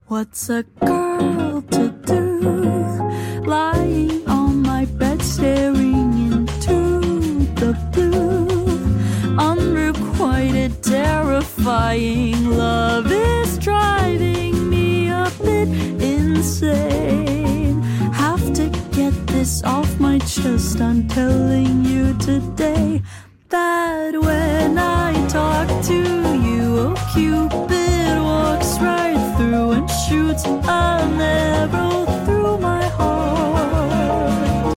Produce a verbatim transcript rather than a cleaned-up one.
What's a girl to do? Lying on my bed, staring into the blue. Unrequited, terrifying love is driving me a bit insane. Have to get this off my chest. I'm telling you today that when I talk to